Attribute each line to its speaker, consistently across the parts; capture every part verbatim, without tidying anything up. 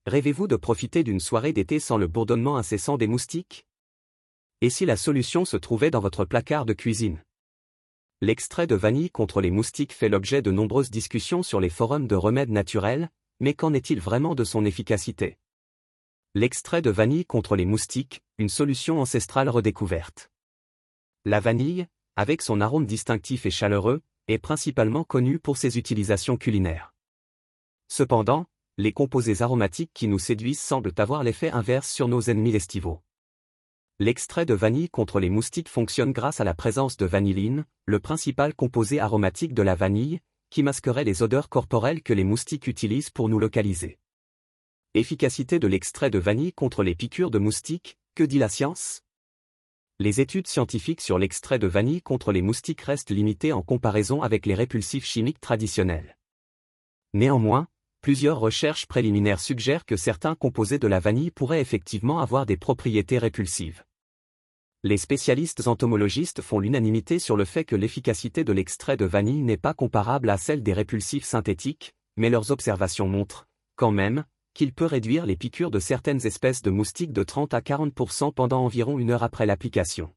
Speaker 1: Rêvez-vous de profiter d'une soirée d'été sans le bourdonnement incessant des moustiques? Et si la solution se trouvait dans votre placard de cuisine? L'extrait de vanille contre les moustiques fait l'objet de nombreuses discussions sur les forums de remèdes naturels, mais qu'en est-il vraiment de son efficacité? L'extrait de vanille contre les moustiques, une solution ancestrale redécouverte. La vanille, avec son arôme distinctif et chaleureux, est principalement connue pour ses utilisations culinaires. Cependant, les composés aromatiques qui nous séduisent semblent avoir l'effet inverse sur nos ennemis estivaux. L'extrait de vanille contre les moustiques fonctionne grâce à la présence de vanilline, le principal composé aromatique de la vanille, qui masquerait les odeurs corporelles que les moustiques utilisent pour nous localiser. Efficacité de l'extrait de vanille contre les piqûres de moustiques, que dit la science? Les études scientifiques sur l'extrait de vanille contre les moustiques restent limitées en comparaison avec les répulsifs chimiques traditionnels. Néanmoins, plusieurs recherches préliminaires suggèrent que certains composés de la vanille pourraient effectivement avoir des propriétés répulsives. Les spécialistes entomologistes font l'unanimité sur le fait que l'efficacité de l'extrait de vanille n'est pas comparable à celle des répulsifs synthétiques, mais leurs observations montrent, quand même, qu'il peut réduire les piqûres de certaines espèces de moustiques de trente à quarante pour cent pendant environ une heure après l'application.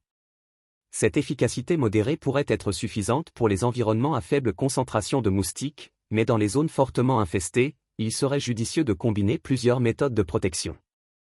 Speaker 1: Cette efficacité modérée pourrait être suffisante pour les environnements à faible concentration de moustiques, mais dans les zones fortement infestées, il serait judicieux de combiner plusieurs méthodes de protection.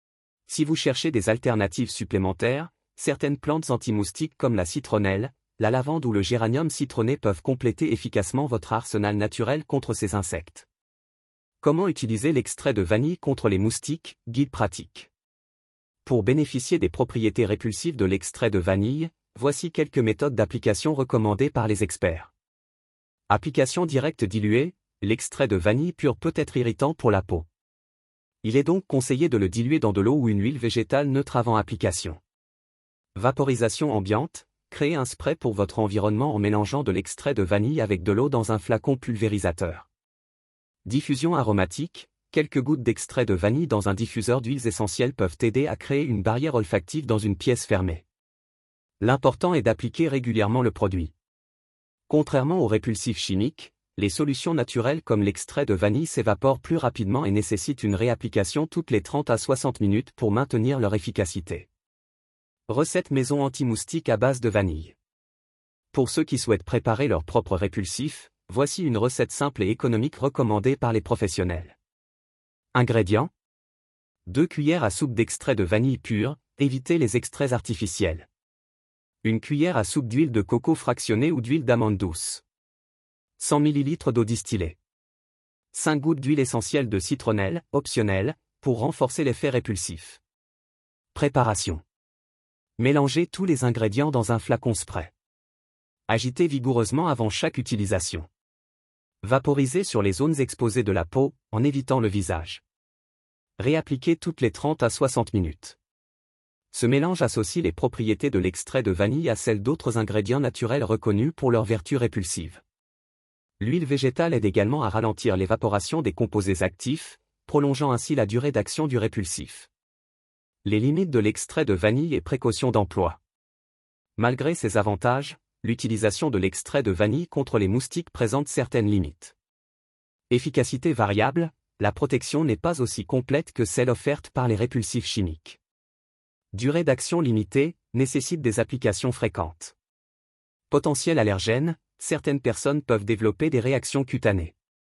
Speaker 1: Si vous cherchez des alternatives supplémentaires, certaines plantes anti-moustiques comme la citronnelle, la lavande ou le géranium citronné peuvent compléter efficacement votre arsenal naturel contre ces insectes. Comment utiliser l'extrait de vanille contre les moustiques, guide pratique. Pour bénéficier des propriétés répulsives de l'extrait de vanille, voici quelques méthodes d'application recommandées par les experts. Application directe diluée, l'extrait de vanille pur peut être irritant pour la peau. Il est donc conseillé de le diluer dans de l'eau ou une huile végétale neutre avant application. Vaporisation ambiante, créez un spray pour votre environnement en mélangeant de l'extrait de vanille avec de l'eau dans un flacon pulvérisateur. Diffusion aromatique, quelques gouttes d'extrait de vanille dans un diffuseur d'huiles essentielles peuvent aider à créer une barrière olfactive dans une pièce fermée. L'important est d'appliquer régulièrement le produit. Contrairement aux répulsifs chimiques, les solutions naturelles comme l'extrait de vanille s'évaporent plus rapidement et nécessitent une réapplication toutes les trente à soixante minutes pour maintenir leur efficacité. Recette maison anti-moustique à base de vanille. Pour ceux qui souhaitent préparer leur propre répulsif, voici une recette simple et économique recommandée par les professionnels. Ingrédients. deux cuillères à soupe d'extrait de vanille pur, évitez les extraits artificiels. une cuillère à soupe d'huile de coco fractionnée ou d'huile d'amande douce. cent millilitres d'eau distillée. cinq gouttes d'huile essentielle de citronnelle, optionnelle, pour renforcer l'effet répulsif. Préparation. Mélangez tous les ingrédients dans un flacon spray. Agitez vigoureusement avant chaque utilisation. Vaporisez sur les zones exposées de la peau, en évitant le visage. Réappliquez toutes les trente à soixante minutes. Ce mélange associe les propriétés de l'extrait de vanille à celles d'autres ingrédients naturels reconnus pour leurs vertus répulsives. L'huile végétale aide également à ralentir l'évaporation des composés actifs, prolongeant ainsi la durée d'action du répulsif. Les limites de l'extrait de vanille et précautions d'emploi. Malgré ses avantages, l'utilisation de l'extrait de vanille contre les moustiques présente certaines limites. Efficacité variable, la protection n'est pas aussi complète que celle offerte par les répulsifs chimiques. Durée d'action limitée, nécessite des applications fréquentes. Potentiel allergène, certaines personnes peuvent développer des réactions cutanées.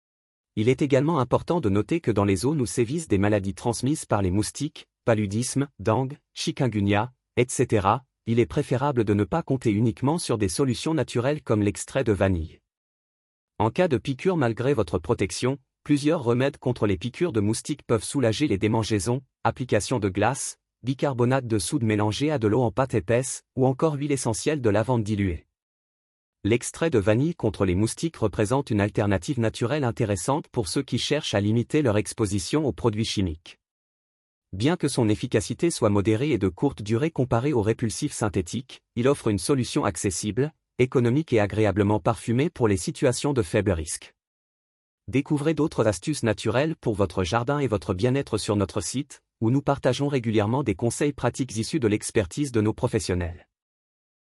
Speaker 1: Il est également important de noter que dans les zones où sévissent des maladies transmises par les moustiques, paludisme, dengue, chikungunya, et cetera, il est préférable de ne pas compter uniquement sur des solutions naturelles comme l'extrait de vanille. En cas de piqûre malgré votre protection, plusieurs remèdes contre les piqûres de moustiques peuvent soulager les démangeaisons, application de glace, bicarbonate de soude mélangé à de l'eau en pâte épaisse, ou encore huile essentielle de lavande diluée. L'extrait de vanille contre les moustiques représente une alternative naturelle intéressante pour ceux qui cherchent à limiter leur exposition aux produits chimiques. Bien que son efficacité soit modérée et de courte durée comparée aux répulsifs synthétiques, il offre une solution accessible, économique et agréablement parfumée pour les situations de faible risque. Découvrez d'autres astuces naturelles pour votre jardin et votre bien-être sur notre site, où nous partageons régulièrement des conseils pratiques issus de l'expertise de nos professionnels.